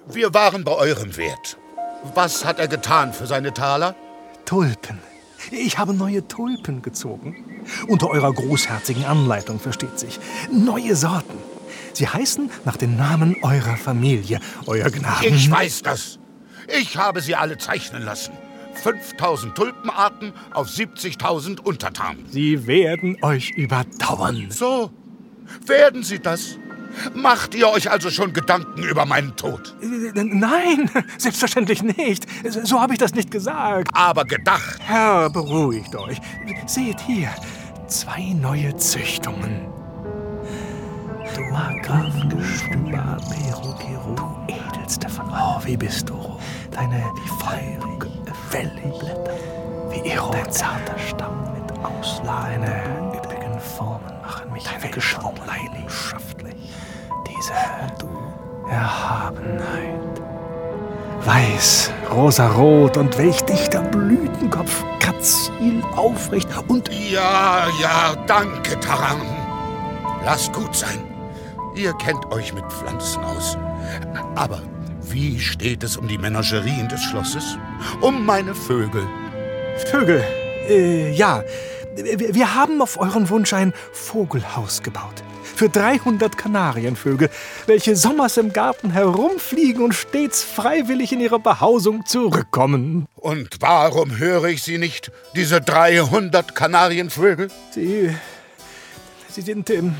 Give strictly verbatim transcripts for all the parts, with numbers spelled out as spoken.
Wir waren bei eurem Wert. Was hat er getan für seine Taler? Tulpen. Ich habe neue Tulpen gezogen. Unter eurer großherzigen Anleitung, versteht sich. Neue Sorten. Sie heißen nach den Namen eurer Familie, euer Gnaden. Ich weiß das. Ich habe sie alle zeichnen lassen. fünftausend Tulpenarten auf siebzigtausend Untertanen. Sie werden euch überdauern. So, werden sie das? Macht ihr euch also schon Gedanken über meinen Tod? Nein, selbstverständlich nicht. So habe ich das nicht gesagt. Aber gedacht. Herr, beruhigt euch. Seht hier, zwei neue Züchtungen. Du Markgrafengestüber, Perukero, du edelste von allen. Oh, wie bist du? Deine feurige Wellenblätter, wie ihr dein zarter Stamm mit Ausladung. Deine üppigen Formen machen mich weggeschwungen leidenschaftlich. Diese du Erhabenheit. Weiß, rosarot und welch dichter Blütenkopf, grazil, aufrecht und... Ja, ja, danke, Taran. Lasst gut sein. Ihr kennt euch mit Pflanzen aus. Aber wie steht es um die Menagerien des Schlosses? Um meine Vögel? Vögel? Äh, ja. Wir haben auf euren Wunsch ein Vogelhaus gebaut. Für dreihundert Kanarienvögel, welche sommers im Garten herumfliegen und stets freiwillig in ihre Behausung zurückkommen. Und warum höre ich sie nicht, diese dreihundert Kanarienvögel? Sie... Sie sind... Ähm,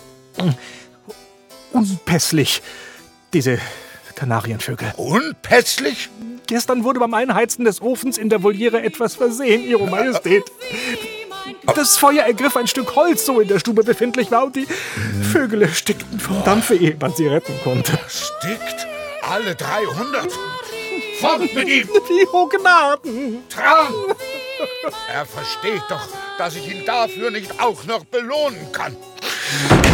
unpässlich, diese Kanarienvögel. Unpässlich? Gestern wurde beim Einheizen des Ofens in der Voliere etwas versehen, Ihre Majestät. Das Feuer ergriff ein Stück Holz, so in der Stube befindlich war, und die Vögel erstickten vom Dampfe, ehe man sie retten konnte. Erstickt? Alle dreihundert? Fort mit ihm! Die Gnaden! Tran! Er versteht doch, dass ich ihn dafür nicht auch noch belohnen kann.